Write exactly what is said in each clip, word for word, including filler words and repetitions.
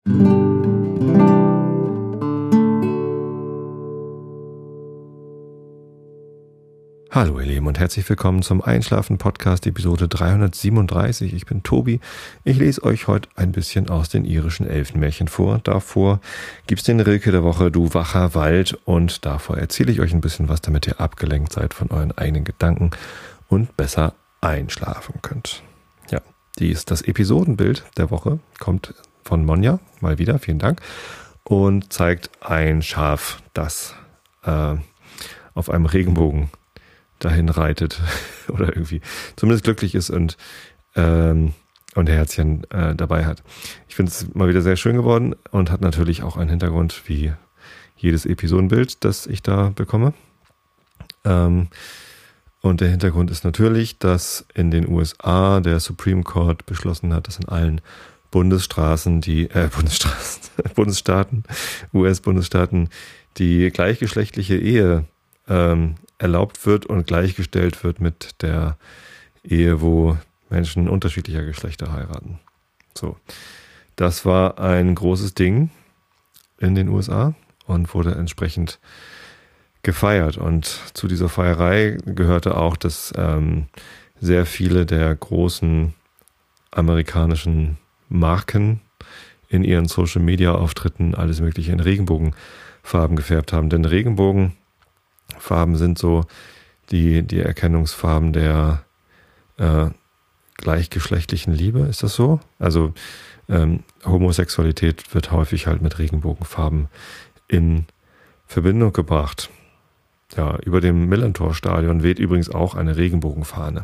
Hallo ihr Lieben und herzlich willkommen zum Einschlafen-Podcast Episode dreihundertsiebenunddreißig. Ich bin Tobi. Ich lese euch heute ein bisschen aus den irischen Elfenmärchen vor. Davor gibt's den Rilke der Woche, Du wacher Wald, und davor erzähle ich euch ein bisschen was, damit ihr abgelenkt seid von euren eigenen Gedanken und besser einschlafen könnt. Ja, dies, das Episodenbild der Woche kommt von Monja, mal wieder, vielen Dank, und zeigt ein Schaf, das äh, auf einem Regenbogen dahin reitet oder irgendwie zumindest glücklich ist und ähm, und Herzchen äh, dabei hat. Ich finde es mal wieder sehr schön geworden und hat natürlich auch einen Hintergrund wie jedes Episodenbild, das ich da bekomme. Ähm, und der Hintergrund ist natürlich, dass in den U S A der Supreme Court beschlossen hat, dass in allen Bundesstraßen, die äh, Bundesstraßen, Bundesstaaten, U S-Bundesstaaten die gleichgeschlechtliche Ehe ähm, erlaubt wird und gleichgestellt wird mit der Ehe, wo Menschen unterschiedlicher Geschlechter heiraten. So, das war ein großes Ding in den U S A und wurde entsprechend gefeiert. Und zu dieser Feierei gehörte auch, dass ähm, sehr viele der großen amerikanischen Marken in ihren Social-Media-Auftritten alles Mögliche in Regenbogenfarben gefärbt haben. Denn Regenbogen Farben sind so die, die Erkennungsfarben der äh, gleichgeschlechtlichen Liebe, ist das so? Also ähm, Homosexualität wird häufig halt mit Regenbogenfarben in Verbindung gebracht. Ja, über dem Millerntor-Stadion weht übrigens auch eine Regenbogenfahne,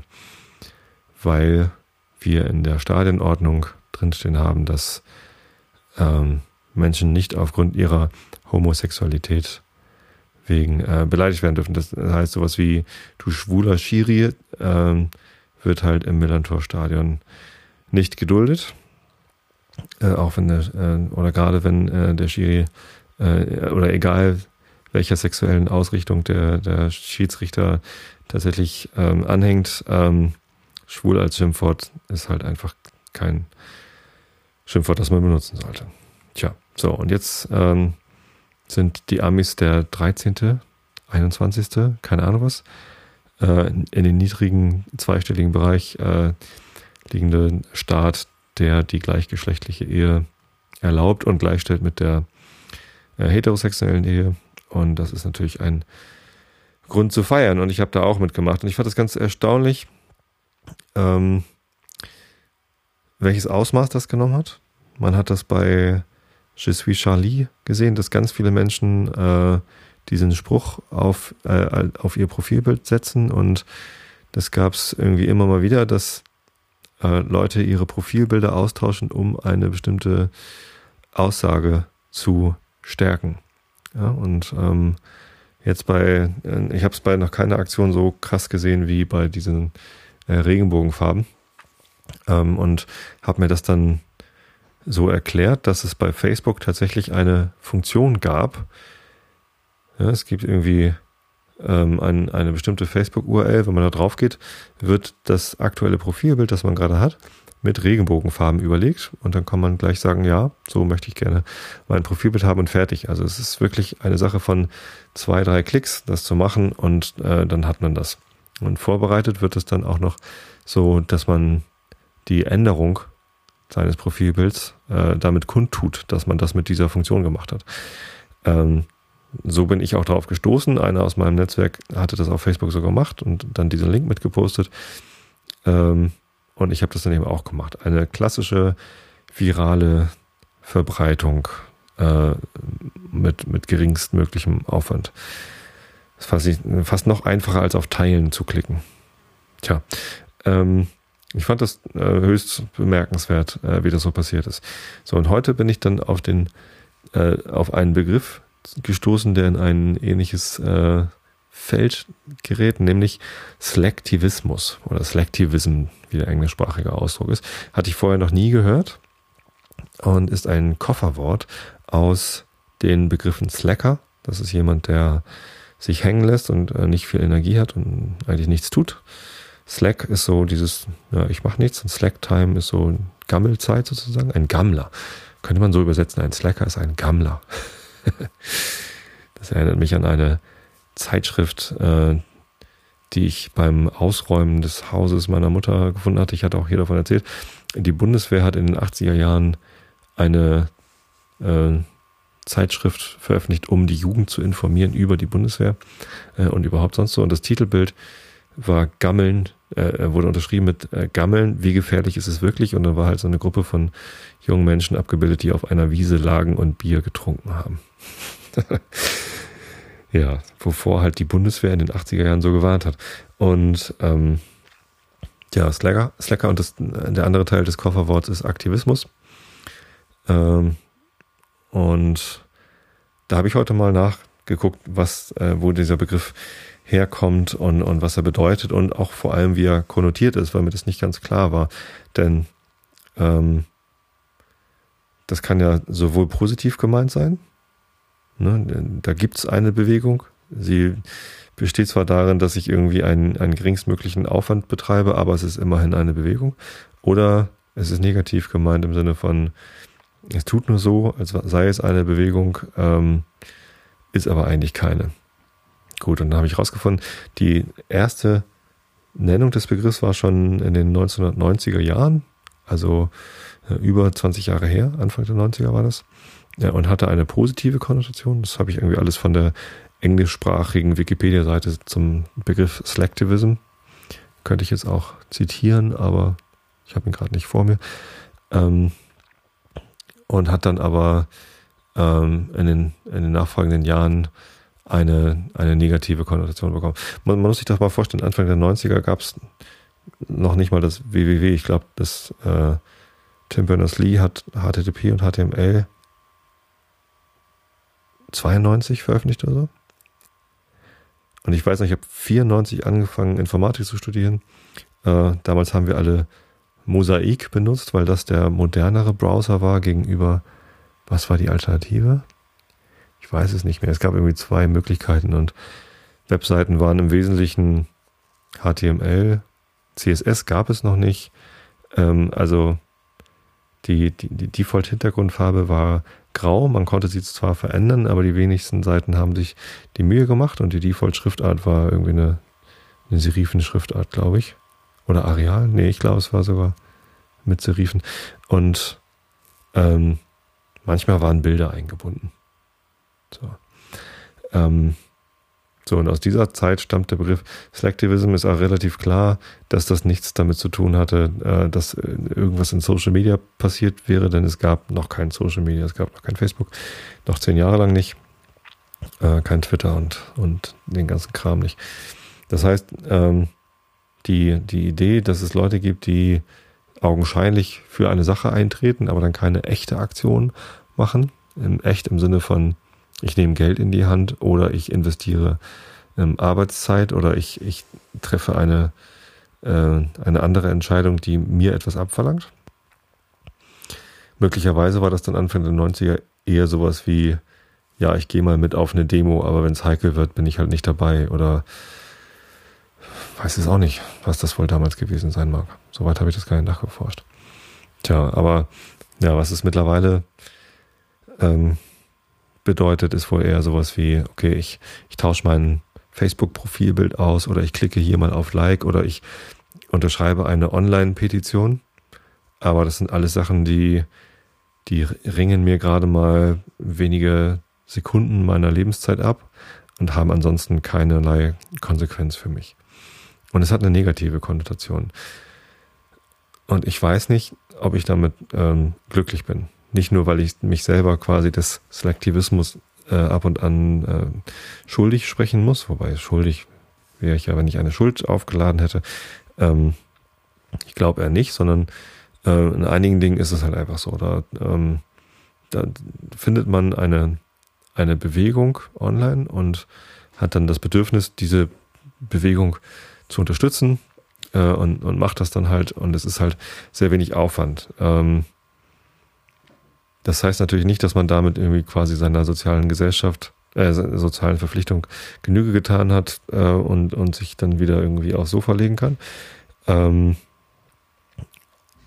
weil wir in der Stadionordnung drinstehen haben, dass ähm, Menschen nicht aufgrund ihrer Homosexualität wegen äh, beleidigt werden dürfen. Das heißt, sowas wie du schwuler Schiri ähm, wird halt im Millerntor-Stadion nicht geduldet. Äh, auch wenn der, äh, oder gerade wenn äh, der Schiri äh, oder egal welcher sexuellen Ausrichtung der, der Schiedsrichter tatsächlich ähm, anhängt, ähm, schwul als Schimpfwort ist halt einfach kein Schimpfwort, das man benutzen sollte. Tja, so, und jetzt ähm, sind die Amis der dreizehnte, einundzwanzigste, keine Ahnung was, äh, in den niedrigen zweistelligen Bereich äh, liegende Staat, der die gleichgeschlechtliche Ehe erlaubt und gleichstellt mit der äh, heterosexuellen Ehe. Und das ist natürlich ein Grund zu feiern. Und ich habe da auch mitgemacht. Und ich fand das ganz erstaunlich, ähm, welches Ausmaß das genommen hat. Man hat das bei Je suis Charlie gesehen, dass ganz viele Menschen äh, diesen Spruch auf, äh, auf ihr Profilbild setzen, und das gab es irgendwie immer mal wieder, dass äh, Leute ihre Profilbilder austauschen, um eine bestimmte Aussage zu stärken. Ja, und ähm, jetzt bei, äh, ich habe es bei noch keiner Aktion so krass gesehen wie bei diesen äh, Regenbogenfarben, ähm, und habe mir das dann so erklärt, dass es bei Facebook tatsächlich eine Funktion gab. Ja, es gibt irgendwie ähm, ein, eine bestimmte Facebook-U R L, wenn man da drauf geht, wird das aktuelle Profilbild, das man gerade hat, mit Regenbogenfarben überlegt, und dann kann man gleich sagen, ja, so möchte ich gerne mein Profilbild haben, und fertig. Also es ist wirklich eine Sache von zwei, drei Klicks, das zu machen, und äh, dann hat man das. Und vorbereitet wird es dann auch noch so, dass man die Änderung seines Profilbilds äh, damit kundtut, dass man das mit dieser Funktion gemacht hat. Ähm, so bin ich auch darauf gestoßen. Einer aus meinem Netzwerk hatte das auf Facebook so gemacht und dann diesen Link mitgepostet. Ähm, und ich habe das dann eben auch gemacht. Eine klassische virale Verbreitung äh, mit, mit geringstmöglichem Aufwand. Das ist fast, fast noch einfacher als auf Teilen zu klicken. Tja, ähm, ich fand das äh, höchst bemerkenswert, äh, wie das so passiert ist. So, und heute bin ich dann auf den äh, auf einen Begriff gestoßen, der in ein ähnliches äh, Feld gerät, nämlich Slacktivismus oder Slacktivism, wie der englischsprachige Ausdruck ist. Hatte ich vorher noch nie gehört und ist ein Kofferwort aus den Begriffen Slacker. Das ist jemand, der sich hängen lässt und äh, nicht viel Energie hat und eigentlich nichts tut. Slack ist so dieses, ja, ich mache nichts, und Slack-Time ist so Gammelzeit sozusagen, ein Gammler könnte man so übersetzen, ein Slacker ist ein Gammler. Das erinnert mich an eine Zeitschrift, äh, die ich beim Ausräumen des Hauses meiner Mutter gefunden hatte. Ich hatte auch hier davon erzählt. Die Bundeswehr hat in den achtziger Jahren eine äh, Zeitschrift veröffentlicht, um die Jugend zu informieren über die Bundeswehr äh, und überhaupt sonst so. Und das Titelbild war Gammeln, äh, wurde unterschrieben mit äh, Gammeln, wie gefährlich ist es wirklich? Und dann war halt so eine Gruppe von jungen Menschen abgebildet, die auf einer Wiese lagen und Bier getrunken haben. Ja, wovor halt die Bundeswehr in den achtziger Jahren so gewarnt hat. Und ähm, ja, Slacker, Slacker und das, der andere Teil des Kofferworts ist Aktivismus. Ähm, und da habe ich heute mal nachgeguckt, was, äh, wo dieser Begriff herkommt und, und was er bedeutet und auch vor allem, wie er konnotiert ist, weil mir das nicht ganz klar war. Denn ähm, das kann ja sowohl positiv gemeint sein, ne, da gibt es eine Bewegung, sie besteht zwar darin, dass ich irgendwie einen, einen geringstmöglichen Aufwand betreibe, aber es ist immerhin eine Bewegung, oder es ist negativ gemeint im Sinne von, es tut nur so, als sei es eine Bewegung, ähm, ist aber eigentlich keine. Gut, und dann habe ich rausgefunden, die erste Nennung des Begriffs war schon in den neunzehnhundertneunziger Jahren, also äh, über zwanzig Jahre her, Anfang der neunziger war das, ja, und hatte eine positive Konnotation. Das habe ich irgendwie alles von der englischsprachigen Wikipedia-Seite zum Begriff Slacktivism. Könnte ich jetzt auch zitieren, aber ich habe ihn gerade nicht vor mir. Ähm, und hat dann aber ähm, in, den, in den nachfolgenden Jahren eine, eine negative Konnotation bekommen. Man, man muss sich das mal vorstellen, Anfang der neunziger gab es noch nicht mal das W W W. Ich glaube, das äh, Tim Berners-Lee hat H T T P und H T M L zweiundneunzig veröffentlicht oder so. Und ich weiß noch, ich habe vierundneunzig angefangen, Informatik zu studieren. Äh, damals haben wir alle Mosaic benutzt, weil das der modernere Browser war gegenüber, was war die Alternative? Ich weiß es nicht mehr. Es gab irgendwie zwei Möglichkeiten und Webseiten waren im Wesentlichen H T M L, C S S gab es noch nicht. Ähm, also die, die, die Default-Hintergrundfarbe war grau. Man konnte sie zwar verändern, aber die wenigsten Seiten haben sich die Mühe gemacht und die Default-Schriftart war irgendwie eine, eine Serifen-Schriftart, glaube ich. Oder Arial? Nee, ich glaube, es war sogar mit Serifen. Und ähm, manchmal waren Bilder eingebunden. So. Ähm, so, und aus dieser Zeit stammt der Begriff Slacktivism. Ist auch relativ klar, dass das nichts damit zu tun hatte, äh, dass irgendwas in Social Media passiert wäre, denn es gab noch kein Social Media, es gab noch kein Facebook, noch zehn Jahre lang nicht, äh, kein Twitter und, und den ganzen Kram nicht. Das heißt, ähm, die, die Idee, dass es Leute gibt, die augenscheinlich für eine Sache eintreten, aber dann keine echte Aktion machen, in echt im Sinne von ich nehme Geld in die Hand oder ich investiere ähm, Arbeitszeit oder ich, ich treffe eine, äh, eine andere Entscheidung, die mir etwas abverlangt. Möglicherweise war das dann Anfang der neunziger eher sowas wie, ja, ich gehe mal mit auf eine Demo, aber wenn es heikel wird, bin ich halt nicht dabei oder weiß es auch nicht, was das wohl damals gewesen sein mag. Soweit habe ich das gar nicht nachgeforscht. Tja, aber ja, was es mittlerweile ähm, bedeutet, ist wohl eher sowas wie, okay, ich, ich tausche mein Facebook-Profilbild aus oder ich klicke hier mal auf Like oder ich unterschreibe eine Online-Petition. Aber das sind alles Sachen, die, die ringen mir gerade mal wenige Sekunden meiner Lebenszeit ab und haben ansonsten keinerlei Konsequenz für mich. Und es hat eine negative Konnotation. Und ich weiß nicht, ob ich damit ähm, glücklich bin. Nicht nur, weil ich mich selber quasi des Slacktivismus äh, ab und an äh, schuldig sprechen muss, wobei schuldig wäre ich ja, wenn ich eine Schuld aufgeladen hätte. Ähm, ich glaube eher nicht, sondern äh, in einigen Dingen ist es halt einfach so. Da, ähm, da findet man eine, eine Bewegung online und hat dann das Bedürfnis, diese Bewegung zu unterstützen äh, und, und macht das dann halt. Und es ist halt sehr wenig Aufwand. Ähm, Das heißt natürlich nicht, dass man damit irgendwie quasi seiner sozialen Gesellschaft, äh, seiner sozialen Verpflichtung Genüge getan hat äh, und, und sich dann wieder irgendwie aufs Sofa legen kann. Ähm,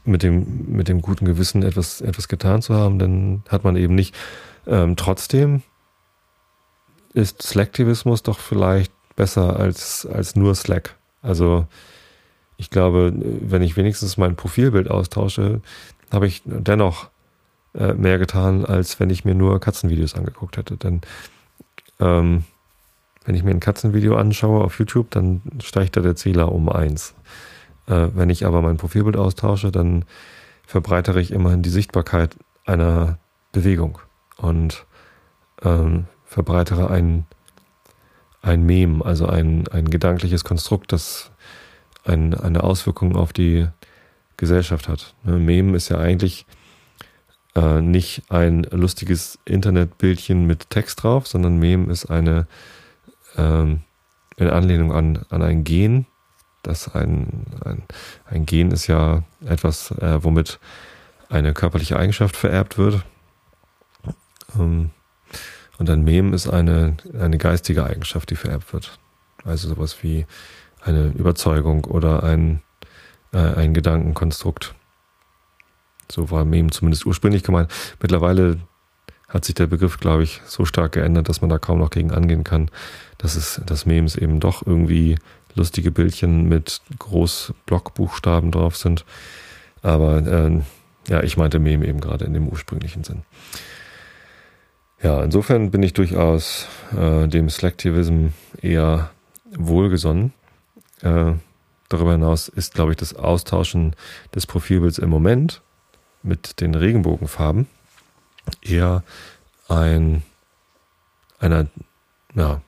mit dem, mit dem guten Gewissen etwas, etwas getan zu haben, dann hat man eben nicht. Ähm, trotzdem ist Slacktivismus doch vielleicht besser als, als nur Slack. Also ich glaube, wenn ich wenigstens mein Profilbild austausche, habe ich dennoch äh, mehr getan, als wenn ich mir nur Katzenvideos angeguckt hätte. Denn ähm, wenn ich mir ein Katzenvideo anschaue auf YouTube, dann steigt da der Zähler um eins. Äh, wenn ich aber mein Profilbild austausche, dann verbreitere ich immerhin die Sichtbarkeit einer Bewegung und ähm, verbreitere ein, ein Meme, also ein, ein gedankliches Konstrukt, das ein, eine Auswirkung auf die Gesellschaft hat. Ein Meme ist ja eigentlich äh, nicht ein lustiges Internetbildchen mit Text drauf, sondern Meme ist eine ähm, in Anlehnung an, an ein Gen. Das ein, ein, ein Gen ist ja etwas, äh, womit eine körperliche Eigenschaft vererbt wird. Ähm, und ein Mem ist eine, eine geistige Eigenschaft, die vererbt wird. Also sowas wie eine Überzeugung oder ein, äh, ein Gedankenkonstrukt. So war Mem zumindest ursprünglich gemeint. Mittlerweile hat sich der Begriff, glaube ich, so stark geändert, dass man da kaum noch gegen angehen kann, dass es, dass Memes eben doch irgendwie lustige Bildchen mit Großblockbuchstaben drauf sind. Aber äh, ja, ich meinte Meme eben gerade in dem ursprünglichen Sinn. Ja, insofern bin ich durchaus äh, dem Slacktivism eher wohlgesonnen. Äh, darüber hinaus ist, glaube ich, das Austauschen des Profilbilds im Moment mit den Regenbogenfarben eher ein einer ja,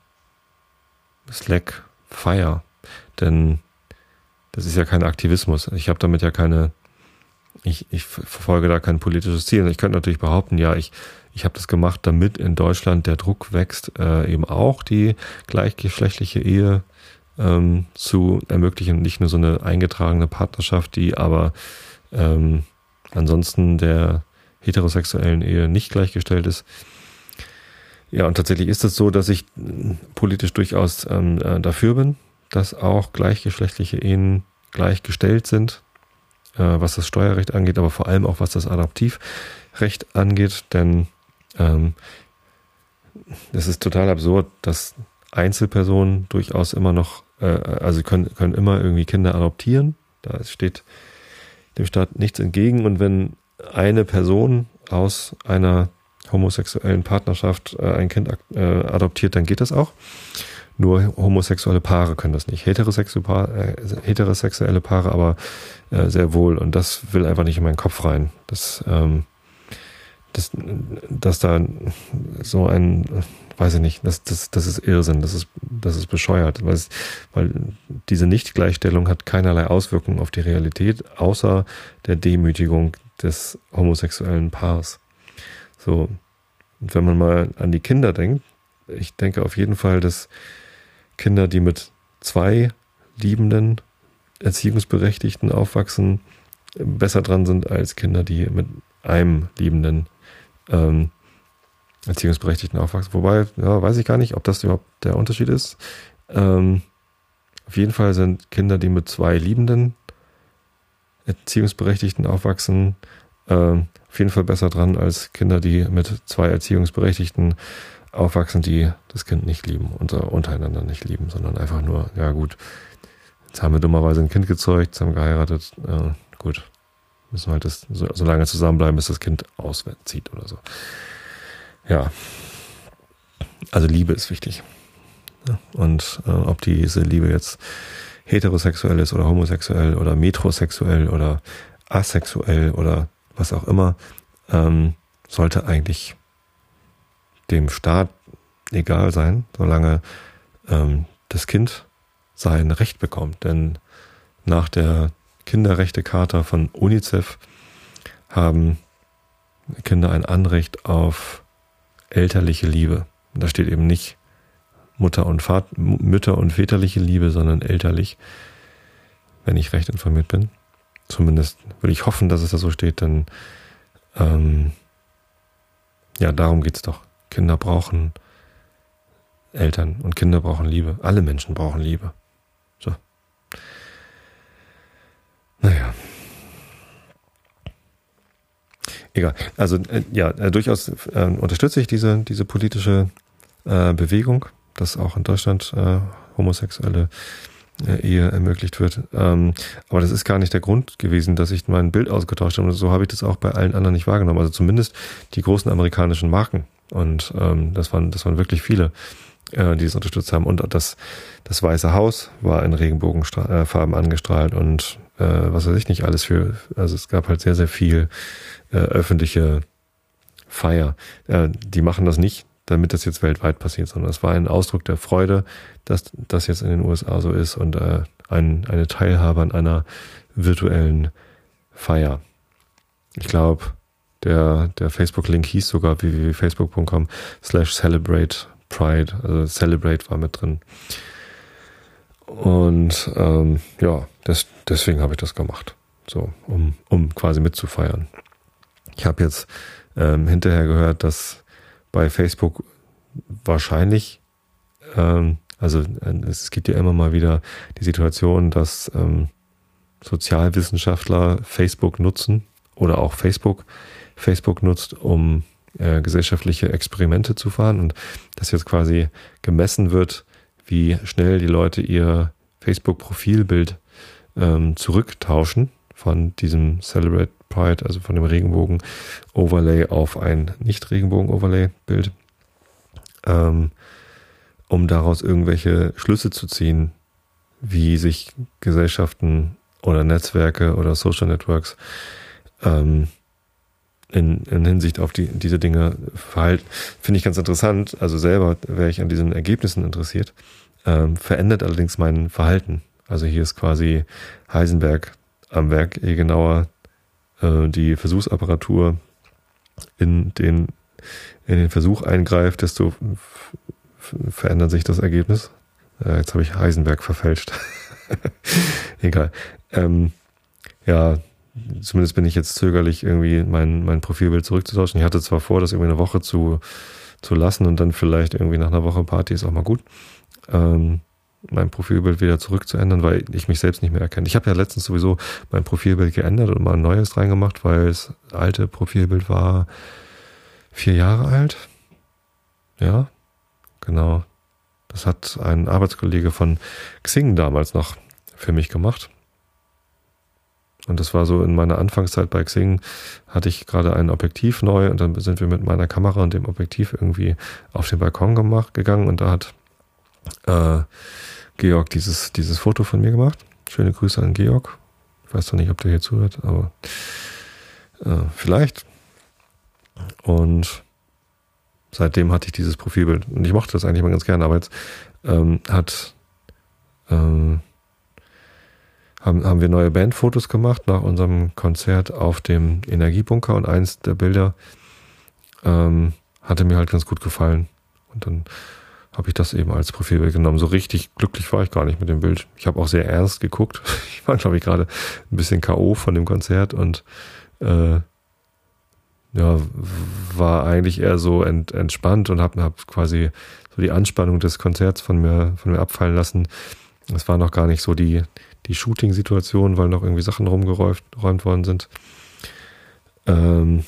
Slack-Fire. Denn das ist ja kein Aktivismus. Ich habe damit ja keine, ich, ich verfolge da kein politisches Ziel. Ich könnte natürlich behaupten, ja, ich, ich habe das gemacht, damit in Deutschland der Druck wächst, äh, eben auch die gleichgeschlechtliche Ehe ähm, zu ermöglichen. Nicht nur so eine eingetragene Partnerschaft, die aber ähm, ansonsten der heterosexuellen Ehe nicht gleichgestellt ist. Ja, und tatsächlich ist es so, dass ich politisch durchaus ähm, dafür bin, dass auch gleichgeschlechtliche Ehen gleichgestellt sind, äh, was das Steuerrecht angeht, aber vor allem auch was das Adoptivrecht angeht, denn ähm, es ist total absurd, dass Einzelpersonen durchaus immer noch, äh, also können, können immer irgendwie Kinder adoptieren, da steht dem Staat nichts entgegen, und wenn eine Person aus einer homosexuellen Partnerschaft äh, ein Kind äh, adoptiert, dann geht das auch. Nur homosexuelle Paare können das nicht. Heterosexuelle Paare, äh, heterosexuelle Paare aber äh, sehr wohl. Und das will einfach nicht in meinen Kopf rein. Das, ähm, das, dass da so ein, weiß ich nicht, das, das, das ist Irrsinn, das ist, das ist bescheuert. Weil, es, weil diese Nichtgleichstellung hat keinerlei Auswirkungen auf die Realität, außer der Demütigung des homosexuellen Paars. So, und wenn man mal an die Kinder denkt, ich denke auf jeden Fall, dass Kinder, die mit zwei liebenden Erziehungsberechtigten aufwachsen, besser dran sind als Kinder, die mit einem liebenden ähm, Erziehungsberechtigten aufwachsen. Wobei, ja, weiß ich gar nicht, ob das überhaupt der Unterschied ist. Ähm, auf jeden Fall sind Kinder, die mit zwei liebenden Erziehungsberechtigten aufwachsen, äh, auf jeden Fall besser dran als Kinder, die mit zwei Erziehungsberechtigten aufwachsen, die das Kind nicht lieben, unter, untereinander nicht lieben, sondern einfach nur, ja gut, jetzt haben wir dummerweise ein Kind gezeugt, jetzt haben wir geheiratet, äh, gut, müssen wir halt das, so, so lange zusammenbleiben, bis das Kind auszieht oder so. Ja, also Liebe ist wichtig. Ja, und äh, ob diese Liebe jetzt heterosexuell ist oder homosexuell oder metrosexuell oder asexuell oder was auch immer, ähm, sollte eigentlich dem Staat egal sein, solange ähm, das Kind sein Recht bekommt. Denn nach der Kinderrechtecharta von UNICEF haben Kinder ein Anrecht auf elterliche Liebe. Da steht eben nicht Mutter und Vater, Mütter- und väterliche Liebe, sondern elterlich, wenn ich recht informiert bin. Zumindest würde ich hoffen, dass es da so steht, denn ähm, ja, darum geht's doch. Kinder brauchen Eltern und Kinder brauchen Liebe. Alle Menschen brauchen Liebe. So. Naja. Egal. Also äh, ja, äh, durchaus äh, unterstütze ich diese, diese politische äh, Bewegung, dass auch in Deutschland äh, homosexuelle äh, Ehe ermöglicht wird. Ähm, aber das ist gar nicht der Grund gewesen, dass ich mein Bild ausgetauscht habe. Und so habe ich das auch bei allen anderen nicht wahrgenommen. Also zumindest die großen amerikanischen Marken. Und ähm, das waren, das waren wirklich viele, äh, die es unterstützt haben. Und das, das Weiße Haus war in Regenbogenfarben angestrahlt und äh, was weiß ich nicht alles für. Also es gab halt sehr, sehr viel äh, öffentliche Feier. Äh, die machen das nicht, damit das jetzt weltweit passiert, sondern es war ein Ausdruck der Freude, dass das jetzt in den U S A so ist und äh, ein, eine Teilhabe an einer virtuellen Feier. Ich glaube, der, der Facebook-Link hieß sogar w w w punkt facebook punkt com slash celebrate pride, also celebrate war mit drin. Und ähm, ja, das, deswegen habe ich das gemacht, so um, um quasi mitzufeiern. Ich habe jetzt ähm, hinterher gehört, dass bei Facebook wahrscheinlich, ähm, also äh, es gibt ja immer mal wieder die Situation, dass ähm, Sozialwissenschaftler Facebook nutzen oder auch Facebook Facebook nutzt, um äh, gesellschaftliche Experimente zu fahren und dass jetzt quasi gemessen wird, wie schnell die Leute ihr Facebook-Profilbild ähm, zurücktauschen von diesem Celebrate Pride, also von dem Regenbogen-Overlay auf ein Nicht-Regenbogen-Overlay-Bild, ähm, um daraus irgendwelche Schlüsse zu ziehen, wie sich Gesellschaften oder Netzwerke oder Social Networks ähm, in, in Hinsicht auf die, diese Dinge verhalten. Finde ich ganz interessant. Also selber wäre ich an diesen Ergebnissen interessiert. Ähm, verändert allerdings mein Verhalten. Also hier ist quasi Heisenberg am Werk, je genauer äh, die Versuchsapparatur in den, in den Versuch eingreift, desto f- f- verändert sich das Ergebnis. Äh, jetzt habe ich Heisenberg verfälscht. Egal. Ähm, ja, zumindest bin ich jetzt zögerlich, irgendwie mein, mein Profilbild zurückzutauschen. Ich hatte zwar vor, das irgendwie eine Woche zu, zu lassen und dann vielleicht irgendwie nach einer Woche Party ist auch mal gut, ähm, mein Profilbild wieder zurückzuändern, weil ich mich selbst nicht mehr erkenne. Ich habe ja letztens sowieso mein Profilbild geändert und mal ein neues reingemacht, weil das alte Profilbild war vier Jahre alt. Ja, genau. Das hat ein Arbeitskollege von Xing damals noch für mich gemacht. Und das war so in meiner Anfangszeit bei Xing, hatte ich gerade ein Objektiv neu und dann sind wir mit meiner Kamera und dem Objektiv irgendwie auf den Balkon gemacht, gegangen und da hat äh, Georg dieses, dieses Foto von mir gemacht. Schöne Grüße an Georg. Ich weiß doch nicht, ob der hier zuhört, aber äh, vielleicht. Und seitdem hatte ich dieses Profilbild. Und ich mochte das eigentlich mal ganz gerne, aber jetzt ähm, hat ähm, haben, haben wir neue Bandfotos gemacht nach unserem Konzert auf dem Energiebunker und eins der Bilder ähm, hatte mir halt ganz gut gefallen. Und dann habe ich das eben als Profilbild genommen. So richtig glücklich war ich gar nicht mit dem Bild. Ich habe auch sehr ernst geguckt. Ich war, glaube ich, gerade ein bisschen K O von dem Konzert und äh, ja, war eigentlich eher so ent, entspannt und habe hab quasi so die Anspannung des Konzerts von mir, von mir abfallen lassen. Es war noch gar nicht so die, die Shooting-Situation, weil noch irgendwie Sachen rumgeräumt räumt worden sind. Ähm,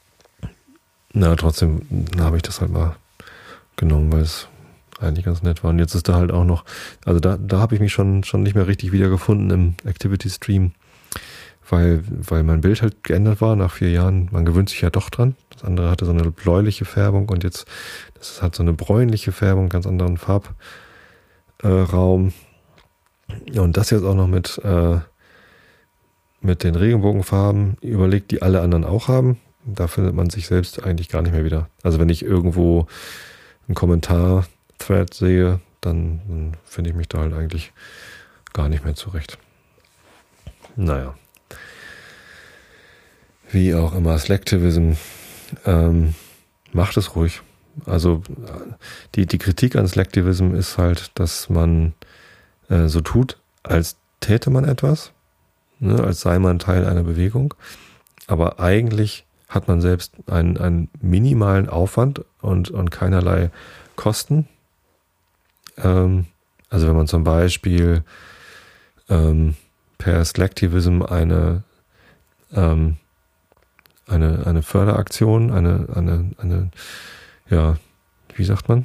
na, trotzdem habe ich das halt mal genommen, weil es eigentlich ganz nett war. Und jetzt ist da halt auch noch, also da, da habe ich mich schon, schon nicht mehr richtig wiedergefunden im Activity-Stream, weil, weil mein Bild halt geändert war nach vier Jahren. Man gewöhnt sich ja doch dran. Das andere hatte so eine bläuliche Färbung und jetzt, das hat so eine bräunliche Färbung, ganz anderen Farbraum. Äh, und das jetzt auch noch mit, äh, mit den Regenbogenfarben überlegt, die alle anderen auch haben. Da findet man sich selbst eigentlich gar nicht mehr wieder. Also wenn ich irgendwo einen Kommentar-Thread sehe, dann, dann finde ich mich da halt eigentlich gar nicht mehr zurecht. Naja. Wie auch immer, Slacktivism, ähm, macht es ruhig. Also die, die Kritik an Slacktivism ist halt, dass man äh, so tut, als täte man etwas, ne, als sei man Teil einer Bewegung, aber eigentlich hat man selbst einen, einen minimalen Aufwand und, und keinerlei Kosten. Ähm, also wenn man zum Beispiel ähm, per Slacktivism eine ähm, eine, eine Förderaktion, eine, eine, eine, ja, wie sagt man?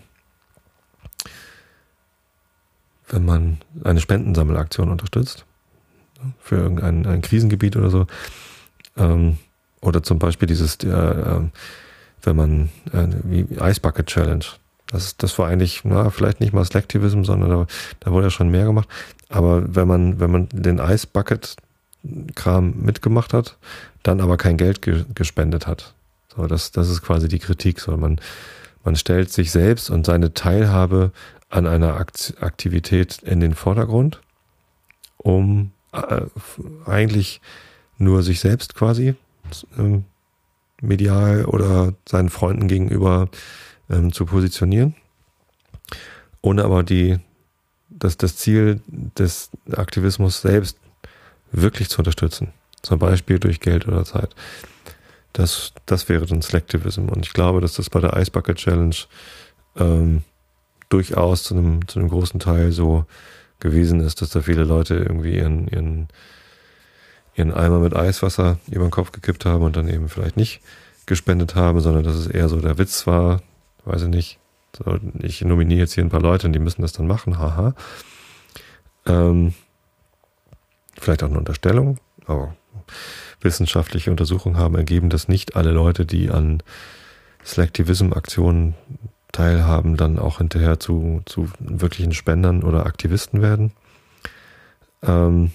Wenn man eine Spendensammelaktion unterstützt, für irgendein ein Krisengebiet oder so, ähm, oder zum Beispiel dieses, äh, äh, wenn man, äh, wie Ice Bucket Challenge, das, das war eigentlich, na, vielleicht nicht mal Slacktivism, sondern da, da wurde ja schon mehr gemacht, aber wenn man, wenn man den Ice Bucket Kram mitgemacht hat, dann aber kein Geld ge- gespendet hat. So, das, das ist quasi die Kritik. So, man, man stellt sich selbst und seine Teilhabe an einer Akt- Aktivität in den Vordergrund, um äh, eigentlich nur sich selbst quasi ähm, medial oder seinen Freunden gegenüber ähm, zu positionieren, ohne aber die, das, das Ziel des Aktivismus selbst wirklich zu unterstützen. Zum Beispiel durch Geld oder Zeit. Das, das wäre dann Slacktivism. Und ich glaube, dass das bei der Ice Bucket Challenge ähm, durchaus zu einem, zu einem großen Teil so gewesen ist, dass da viele Leute irgendwie ihren, ihren, ihren Eimer mit Eiswasser über den Kopf gekippt haben und dann eben vielleicht nicht gespendet haben, sondern dass es eher so der Witz war, weiß ich nicht. So, ich nominiere jetzt hier ein paar Leute und die müssen das dann machen, haha. Ähm, Vielleicht auch eine Unterstellung, aber wissenschaftliche Untersuchungen haben ergeben, dass nicht alle Leute, die an Slacktivism-Aktionen teilhaben, dann auch hinterher zu, zu wirklichen Spendern oder Aktivisten werden. Ähm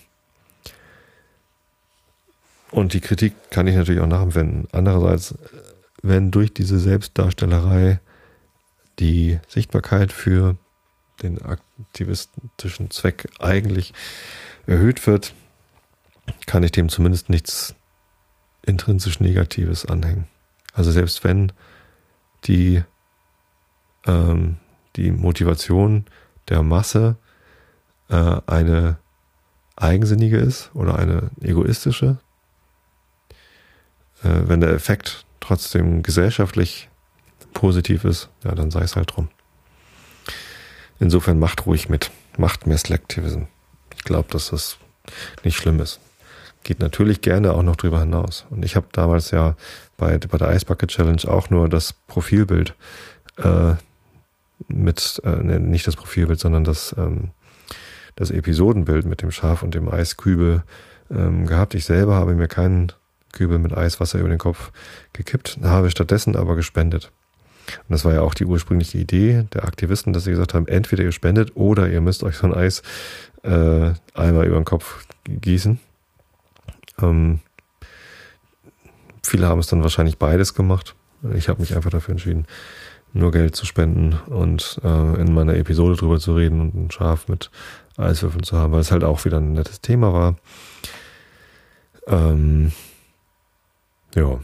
und die Kritik kann ich natürlich auch nachempfinden. Andererseits, wenn durch diese Selbstdarstellerei die Sichtbarkeit für den aktivistischen Zweck eigentlich erhöht wird, kann ich dem zumindest nichts intrinsisch Negatives anhängen. Also selbst wenn die, ähm, die Motivation der Masse äh, eine eigensinnige ist oder eine egoistische, äh, wenn der Effekt trotzdem gesellschaftlich positiv ist, ja, dann sei es halt drum. Insofern macht ruhig mit. Macht mehr Slacktivism. Ich glaube, dass das nicht schlimm ist. Geht natürlich gerne auch noch drüber hinaus. Und ich habe damals ja bei, bei der Ice Bucket Challenge auch nur das Profilbild äh, mit, äh, ne, nicht das Profilbild, sondern das, ähm, das Episodenbild mit dem Schaf und dem Eiskübel ähm, gehabt. Ich selber habe mir keinen Kübel mit Eiswasser über den Kopf gekippt, habe stattdessen aber gespendet. Und das war ja auch die ursprüngliche Idee der Aktivisten, dass sie gesagt haben, entweder ihr spendet oder ihr müsst euch so ein Eis äh, einmal über den Kopf gießen. Ähm, viele haben es dann wahrscheinlich beides gemacht. Ich habe mich einfach dafür entschieden, nur Geld zu spenden und äh, in meiner Episode drüber zu reden und ein Schaf mit Eiswürfeln zu haben, weil es halt auch wieder ein nettes Thema war. Ähm, ja.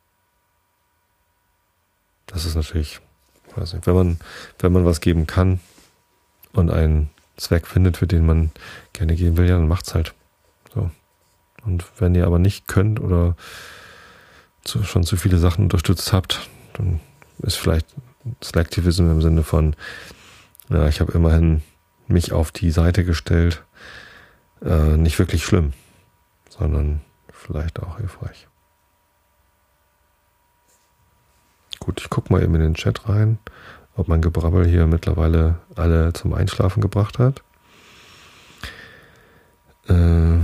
Das ist natürlich, weiß nicht, wenn man, wenn man was geben kann und einen Zweck findet, für den man gerne geben will, ja, dann macht's halt. So. Und wenn ihr aber nicht könnt oder zu, schon zu viele Sachen unterstützt habt, dann ist vielleicht Slacktivism im Sinne von, ja, ich habe immerhin mich auf die Seite gestellt, äh, nicht wirklich schlimm, sondern vielleicht auch hilfreich. Gut, ich gucke mal eben in den Chat rein, ob mein Gebrabbel hier mittlerweile alle zum Einschlafen gebracht hat. Äh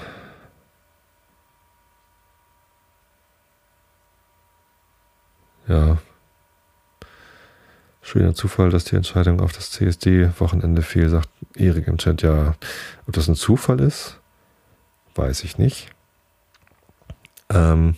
ja. Schöner Zufall, dass die Entscheidung auf das C S D-Wochenende fiel, sagt Erik im Chat. Ja, ob das ein Zufall ist, weiß ich nicht. Ähm,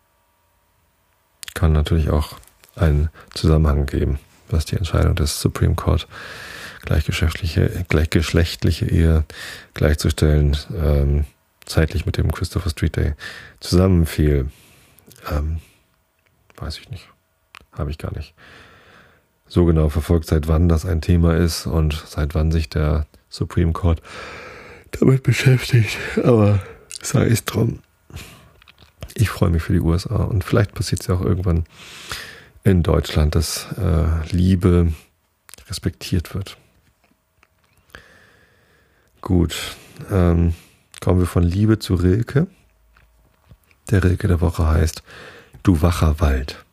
kann natürlich auch einen Zusammenhang geben, was die Entscheidung des Supreme Court, gleichgeschlechtliche, gleichgeschlechtliche Ehe gleichzustellen, ähm, zeitlich mit dem Christopher Street Day zusammenfiel. Ähm, weiß ich nicht. Habe ich gar nicht so genau verfolgt, seit wann das ein Thema ist und seit wann sich der Supreme Court damit beschäftigt. Aber sei es drum. Ich freue mich für die U S A und vielleicht passiert es ja auch irgendwann in Deutschland, dass äh, Liebe respektiert wird. Gut, ähm, kommen wir von Liebe zu Rilke. Der Rilke der Woche heißt Du wacher Wald.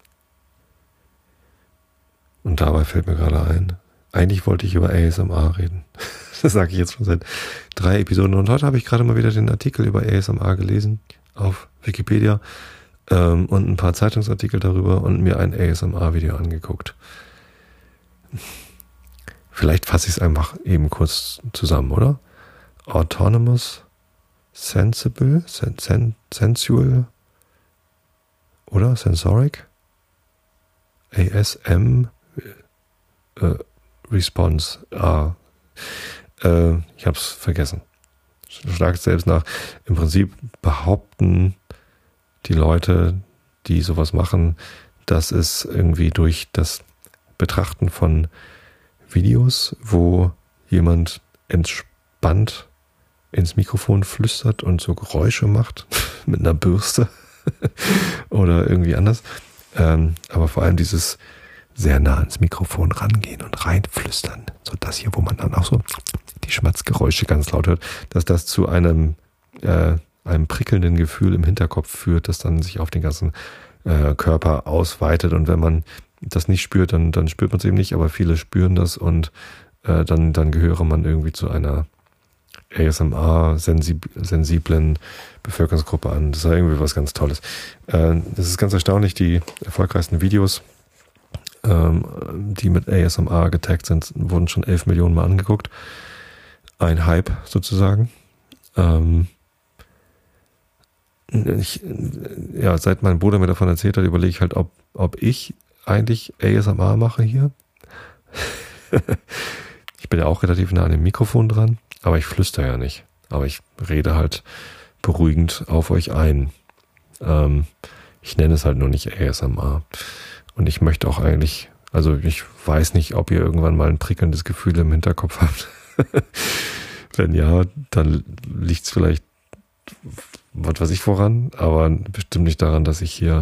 Und dabei fällt mir gerade ein, eigentlich wollte ich über A S M R reden. Das sage ich jetzt schon seit drei Episoden. Und heute habe ich gerade mal wieder den Artikel über A S M R gelesen auf Wikipedia ähm, und ein paar Zeitungsartikel darüber und mir ein A S M R-Video angeguckt. Vielleicht fasse ich es einfach eben kurz zusammen, oder? Autonomous, Sensible, sen, sen, Sensual oder Sensoric, A S M äh, Response. Ah, äh, ich habe es vergessen. Schlag es selbst nach. Im Prinzip behaupten die Leute, die sowas machen, dass es irgendwie durch das Betrachten von Videos, wo jemand entspannt ins Mikrofon flüstert und so Geräusche macht mit einer Bürste oder irgendwie anders. Ähm, aber vor allem dieses sehr nah ans Mikrofon rangehen und reinflüstern, so das hier, wo man dann auch so die Schmatzgeräusche ganz laut hört, dass das zu einem äh, einem prickelnden Gefühl im Hinterkopf führt, das dann sich auf den ganzen äh, Körper ausweitet. Und wenn man das nicht spürt, dann, dann spürt man es eben nicht, aber viele spüren das und äh, dann, dann gehöre man irgendwie zu einer A S M R-sensiblen Bevölkerungsgruppe an. Das ist irgendwie was ganz Tolles. Äh, das ist ganz erstaunlich, die erfolgreichsten Videos, ähm, die mit A S M R getaggt sind, wurden schon elf Millionen Mal angeguckt. Ein Hype sozusagen. Ähm, ich, ja, seit mein Bruder mir davon erzählt hat, überlege ich halt, ob, ob ich eigentlich A S M R mache hier. Ich bin ja auch relativ nah an dem Mikrofon dran, aber ich flüstere ja nicht. Aber ich rede halt beruhigend auf euch ein. Ähm, ich nenne es halt nur nicht A S M R. Und ich möchte auch eigentlich, also ich weiß nicht, ob ihr irgendwann mal ein prickelndes Gefühl im Hinterkopf habt. Wenn ja, dann liegt es vielleicht, was weiß ich woran, aber bestimmt nicht daran, dass ich hier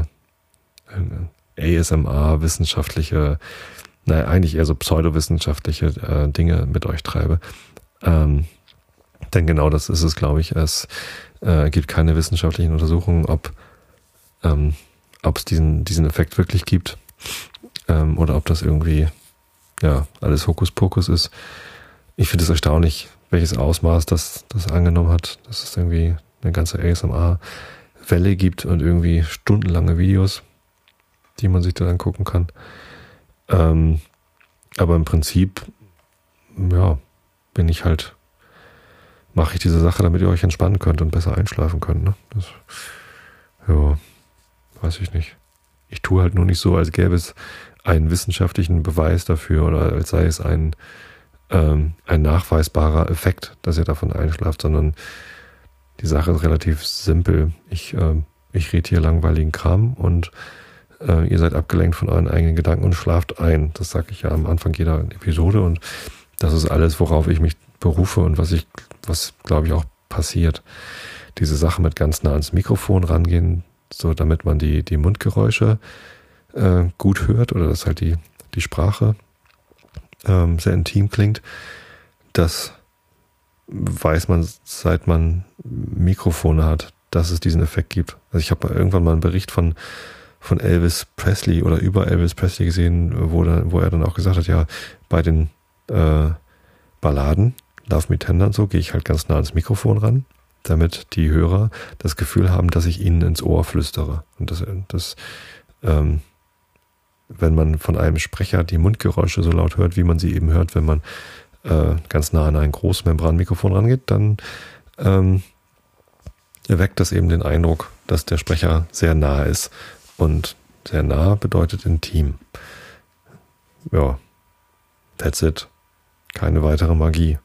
A S M R wissenschaftliche, naja, eigentlich eher so pseudowissenschaftliche äh, Dinge mit euch treibe. Ähm, denn genau das ist es, glaube ich. Es äh, gibt keine wissenschaftlichen Untersuchungen, ob ähm, ob es diesen, diesen Effekt wirklich gibt ähm, oder ob das irgendwie ja alles Hokuspokus ist. Ich finde es erstaunlich, welches Ausmaß das, das angenommen hat, dass es irgendwie eine ganze A S M R-Welle gibt und irgendwie stundenlange Videos, die man sich dann angucken kann. Ähm, aber im Prinzip, ja, bin ich halt, mache ich diese Sache, damit ihr euch entspannen könnt und besser einschlafen könnt. Ne? Das, ja, weiß ich nicht. Ich tue halt nur nicht so, als gäbe es einen wissenschaftlichen Beweis dafür oder als sei es ein, ähm, ein nachweisbarer Effekt, dass ihr davon einschlaft, sondern die Sache ist relativ simpel. Ich, äh, ich rede hier langweiligen Kram und äh, ihr seid abgelenkt von euren eigenen Gedanken und schlaft ein. Das sage ich ja am Anfang jeder Episode und das ist alles, worauf ich mich berufe und was ich, was glaube ich auch passiert. Diese Sache mit ganz nah ans Mikrofon rangehen, so damit man die, die Mundgeräusche äh, gut hört oder dass halt die, die Sprache ähm, sehr intim klingt. Das weiß man, seit man Mikrofone hat, dass es diesen Effekt gibt. Also ich habe irgendwann mal einen Bericht von von Elvis Presley oder über Elvis Presley gesehen, wo, da, wo er dann auch gesagt hat, ja, bei den äh, Balladen, Love Me Tender und so, gehe ich halt ganz nah ans Mikrofon ran, damit die Hörer das Gefühl haben, dass ich ihnen ins Ohr flüstere. Und das, das ähm, wenn man von einem Sprecher die Mundgeräusche so laut hört, wie man sie eben hört, wenn man äh, ganz nah an ein Großmembranmikrofon rangeht, dann ähm, erweckt das eben den Eindruck, dass der Sprecher sehr nah ist. Und sehr nah bedeutet intim. Ja, that's it. Keine weitere Magie.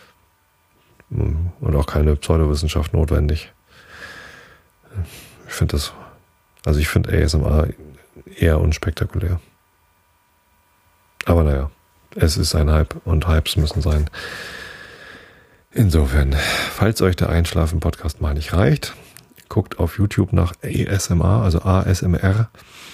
Und auch keine Pseudowissenschaft notwendig. Ich finde das, also ich finde A S M R eher unspektakulär. Aber naja, es ist ein Hype und Hypes müssen sein. Insofern, falls euch der Einschlafen-Podcast mal nicht reicht, guckt auf YouTube nach A S M R, also A S M R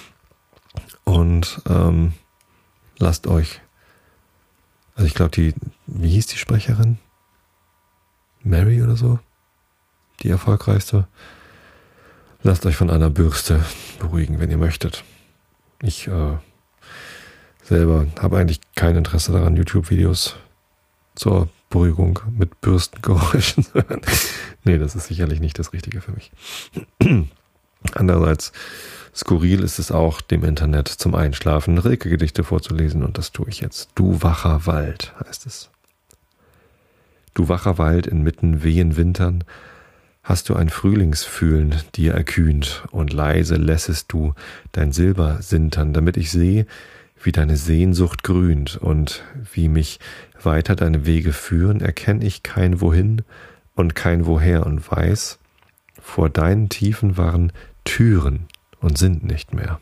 und ähm, lasst euch, also ich glaube die, wie hieß die Sprecherin? Mary oder so? Die erfolgreichste. lasst euch von einer Bürste beruhigen, wenn ihr möchtet. Ich äh, selber habe eigentlich kein Interesse daran, YouTube-Videos zur Beruhigung mit Bürstengeräuschen zu hören. Nee, das ist sicherlich nicht das Richtige für mich. Andererseits skurril ist es auch, dem Internet zum Einschlafen Rilke-Gedichte vorzulesen, und das tue ich jetzt. Du wacher Wald, heißt es. Du wacher Wald inmitten wehen Wintern, hast du ein Frühlingsfühlen dir erkühnt, und leise lässest du dein Silber sintern, damit ich sehe, wie deine Sehnsucht grünt, und wie mich weiter deine Wege führen, erkenn ich kein Wohin und kein Woher und weiß, vor deinen Tiefen waren Türen und sind nicht mehr.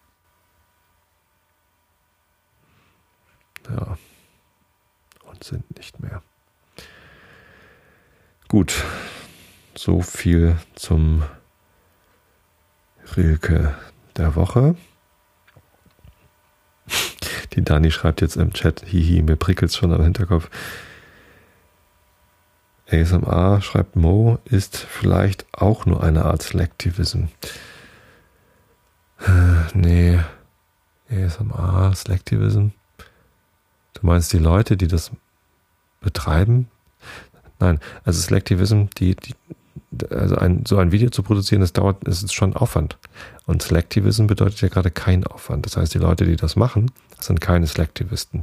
Ja, und sind nicht mehr. Gut, so viel zum Rilke der Woche. Die Dani schreibt jetzt im Chat, hihi, mir prickelt's schon am Hinterkopf. A S M R, schreibt Mo, ist vielleicht auch nur eine Art Selectivism. Äh, nee, A S M R, Selectivism. Du meinst die Leute, die das betreiben? Nein, also Selectivism, die, die also ein, so ein Video zu produzieren, das dauert, das ist schon Aufwand. Und Selectivism bedeutet ja gerade kein Aufwand. Das heißt, die Leute, die das machen, das sind keine Selektivisten.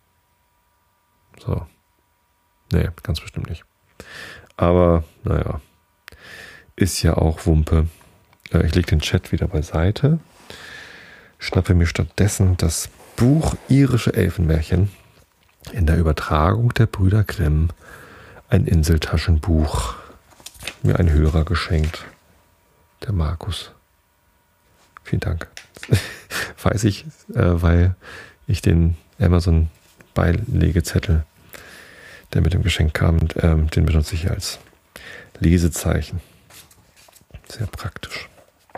So. Nee, ganz bestimmt nicht. Aber, naja, ist ja auch Wumpe. Ich lege den Chat wieder beiseite, schnappe mir stattdessen das Buch Irische Elfenmärchen in der Übertragung der Brüder Grimm, ein Inseltaschenbuch, mir ein Hörer geschenkt, der Markus. Vielen Dank. Weiß ich, äh, weil ich den Amazon-Beilegezettel, der mit dem Geschenk kam, ähm, den benutze ich als Lesezeichen. Sehr praktisch.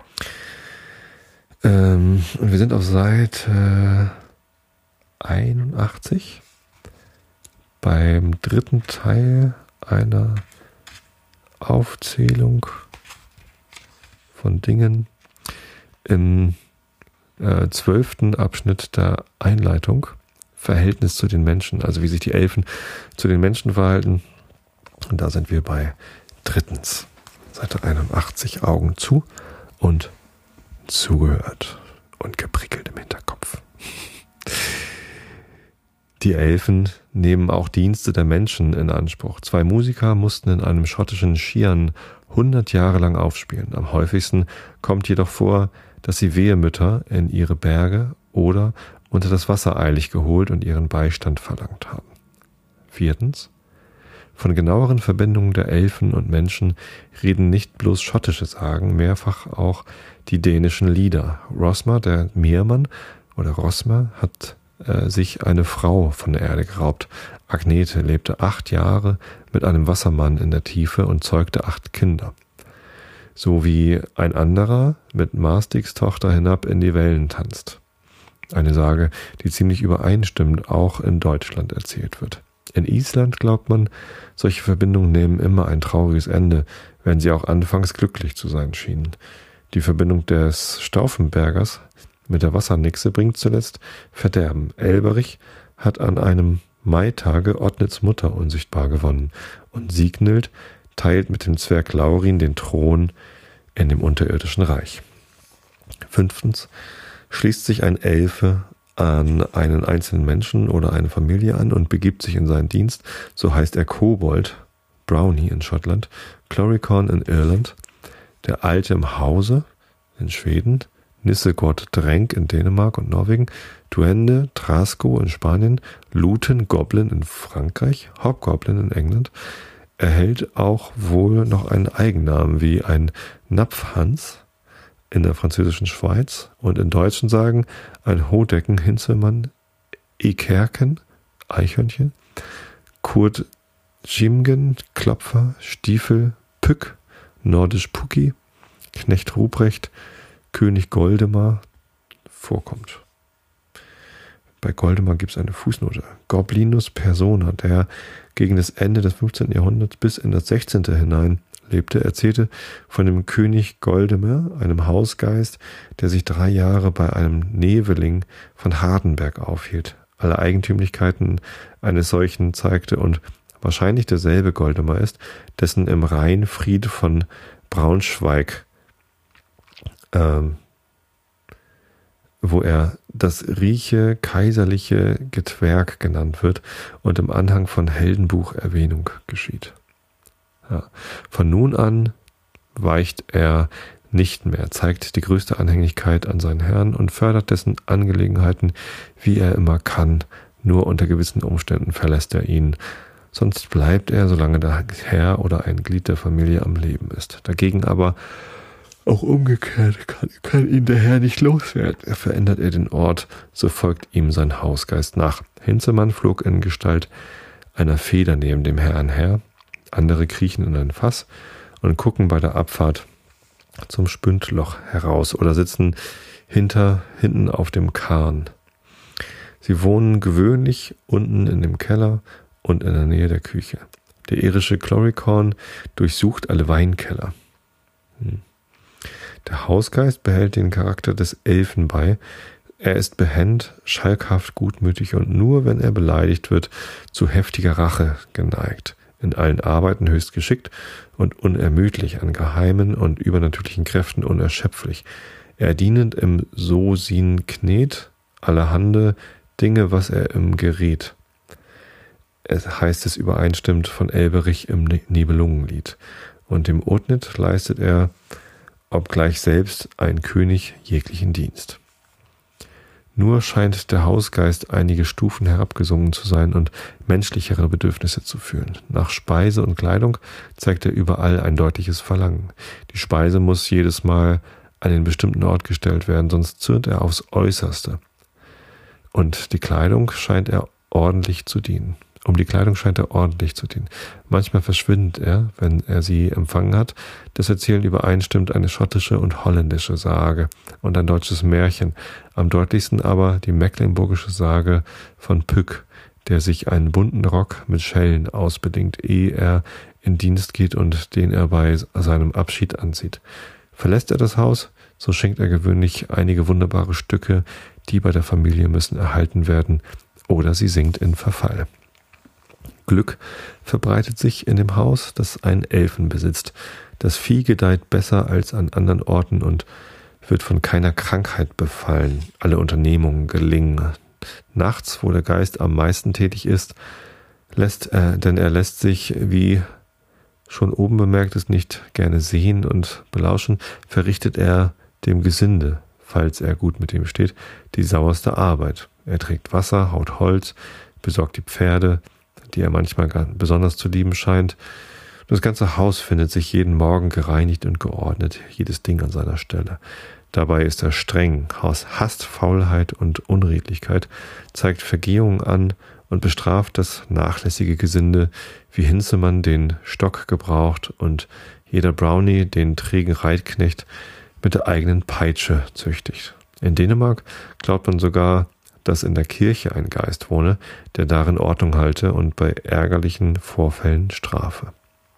Ähm, und wir sind auf Seite einundachtzig beim dritten Teil einer Aufzählung von Dingen im äh, zwölften Abschnitt der Einleitung, Verhältnis zu den Menschen, also wie sich die Elfen zu den Menschen verhalten. Und da sind wir bei drittens, Seite einundachtzig, Augen zu und zugehört und geprickelt im Hinterkopf. Die Elfen nehmen auch Dienste der Menschen in Anspruch. Zwei Musiker mussten in einem schottischen Shian hundert Jahre lang aufspielen. Am häufigsten kommt jedoch vor, dass sie Wehemütter in ihre Berge oder unter das Wasser eilig geholt und ihren Beistand verlangt haben. Viertens. Von genaueren Verbindungen der Elfen und Menschen reden nicht bloß schottische Sagen, mehrfach auch die dänischen Lieder. Rosmer, der Meermann, oder Rosmer, hat äh, sich eine Frau von der Erde geraubt. Agnete lebte acht Jahre mit einem Wassermann in der Tiefe und zeugte acht Kinder. So wie ein anderer mit Marstigs Tochter hinab in die Wellen tanzt. Eine Sage, die ziemlich übereinstimmend auch in Deutschland erzählt wird. In Island glaubt man, solche Verbindungen nehmen immer ein trauriges Ende, wenn sie auch anfangs glücklich zu sein schienen. Die Verbindung des Stauffenbergers mit der Wassernixe bringt zuletzt Verderben. Elberich hat an einem Maitage Ottnits Mutter unsichtbar gewonnen und Siegnild teilt mit dem Zwerg Laurin den Thron in dem unterirdischen Reich. Fünftens schließt sich ein Elfe an einen einzelnen Menschen oder eine Familie an und begibt sich in seinen Dienst. So heißt er Kobold, Brownie in Schottland, Chloricon in Irland, der Alte im Hause in Schweden, Nissegott Dränk in Dänemark und Norwegen, Duende, Trasco in Spanien, Luten, Goblin in Frankreich, Hobgoblin in England, erhält auch wohl noch einen Eigennamen wie ein Napfhans in der französischen Schweiz und in deutschen Sagen ein Hodecken, Hinzelmann, Ekerken, Eichhörnchen, Kurt Jimgen, Klopfer, Stiefel, Pück, Nordisch Pucki, Knecht Ruprecht, König Goldemar vorkommt. Bei Goldemar gibt es eine Fußnote. Goblinus Persona, der gegen das Ende des fünfzehnten Jahrhunderts bis in das sechzehnte hinein lebte, erzählte von dem König Goldemer, einem Hausgeist, der sich drei Jahre bei einem Neveling von Hardenberg aufhielt, alle Eigentümlichkeiten eines solchen zeigte und wahrscheinlich derselbe Goldemer ist, dessen im Rheinfried von Braunschweig, ähm, wo er das rieche kaiserliche Getwerk genannt wird und im Anhang von Heldenbuch Erwähnung geschieht. Ja. Von nun an weicht er nicht mehr, zeigt die größte Anhänglichkeit an seinen Herrn und fördert dessen Angelegenheiten, wie er immer kann. Nur unter gewissen Umständen verlässt er ihn. Sonst bleibt er, solange der Herr oder ein Glied der Familie am Leben ist. Dagegen aber auch umgekehrt kann, kann ihn der Herr nicht loswerden. Verändert er den Ort, so folgt ihm sein Hausgeist nach. Hinzemann flog in Gestalt einer Feder neben dem Herrn her. Andere kriechen in ein Fass und gucken bei der Abfahrt zum Spündloch heraus oder sitzen hinter, hinten auf dem Kahn. Sie wohnen gewöhnlich unten in dem Keller und in der Nähe der Küche. Der irische Chloricorn durchsucht alle Weinkeller. Hm. Der Hausgeist behält den Charakter des Elfen bei. Er ist behend, schalkhaft, gutmütig und nur, wenn er beleidigt wird, zu heftiger Rache geneigt. In allen Arbeiten höchst geschickt und unermüdlich, an geheimen und übernatürlichen Kräften unerschöpflich. Er dienend im So-Sin Knet, allerhande Dinge, was er im Gerät. Es heißt es übereinstimmt von Elberich im Nibelungenlied. Und dem Otnit leistet er, obgleich selbst ein König, jeglichen Dienst. Nur scheint der Hausgeist einige Stufen herabgesungen zu sein und menschlichere Bedürfnisse zu fühlen. Nach Speise und Kleidung zeigt er überall ein deutliches Verlangen. Die Speise muss jedes Mal an den bestimmten Ort gestellt werden, sonst zürnt er aufs Äußerste. Und die Kleidung scheint er ordentlich zu dienen. Um die Kleidung scheint er ordentlich zu dienen. Manchmal verschwindet er, wenn er sie empfangen hat. Das Erzählen übereinstimmt eine schottische und holländische Sage und ein deutsches Märchen. Am deutlichsten aber die mecklenburgische Sage von Pück, der sich einen bunten Rock mit Schellen ausbedingt, ehe er in Dienst geht und den er bei seinem Abschied anzieht. Verlässt er das Haus, so schenkt er gewöhnlich einige wunderbare Stücke, die bei der Familie müssen erhalten werden, oder sie sinkt in Verfall. Glück verbreitet sich in dem Haus, das einen Elfen besitzt. Das Vieh gedeiht besser als an anderen Orten und wird von keiner Krankheit befallen. Alle Unternehmungen gelingen. Nachts, wo der Geist am meisten tätig ist, lässt er, denn er lässt sich, wie schon oben bemerkt ist, nicht gerne sehen und belauschen, verrichtet er dem Gesinde, falls er gut mit ihm steht, die sauerste Arbeit. Er trägt Wasser, haut Holz, besorgt die Pferde, die er manchmal besonders zu lieben scheint. Das ganze Haus findet sich jeden Morgen gereinigt und geordnet, jedes Ding an seiner Stelle. Dabei ist er streng, hasst Faulheit und Unredlichkeit, zeigt Vergehungen an und bestraft das nachlässige Gesinde, wie Hinzemann den Stock gebraucht und jeder Brownie den trägen Reitknecht mit der eigenen Peitsche züchtigt. In Dänemark glaubt man sogar, dass in der Kirche ein Geist wohne, der darin Ordnung halte und bei ärgerlichen Vorfällen strafe.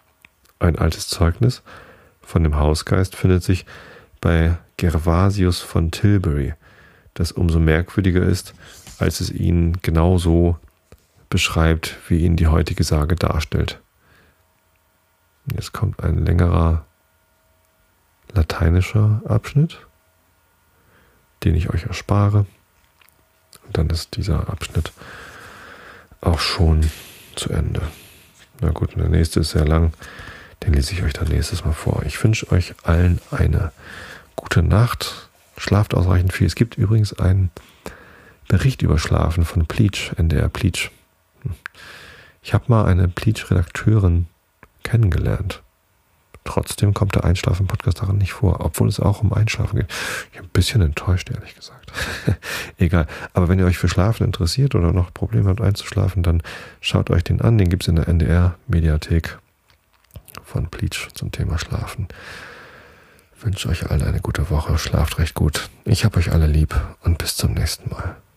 Ein altes Zeugnis von dem Hausgeist findet sich bei Gervasius von Tilbury, das umso merkwürdiger ist, als es ihn genau so beschreibt, wie ihn die heutige Sage darstellt. Jetzt kommt ein längerer lateinischer Abschnitt, den ich euch erspare. Und dann ist dieser Abschnitt auch schon zu Ende. Na gut, und der nächste ist sehr lang. Den lese ich euch dann nächstes Mal vor. Ich wünsche euch allen eine gute Nacht. Schlaft ausreichend viel. Es gibt übrigens einen Bericht über Schlafen von Pleach, N D R Pleach. Ich habe mal eine Pleach-Redakteurin kennengelernt. Trotzdem kommt der Einschlafen-Podcast darin nicht vor, obwohl es auch um Einschlafen geht. Ich bin ein bisschen enttäuscht, ehrlich gesagt. Egal. Aber wenn ihr euch für Schlafen interessiert oder noch Probleme habt einzuschlafen, dann schaut euch den an. Den gibt es in der N D R-Mediathek von Pleach zum Thema Schlafen. Ich wünsche euch allen eine gute Woche. Schlaft recht gut. Ich hab euch alle lieb und bis zum nächsten Mal.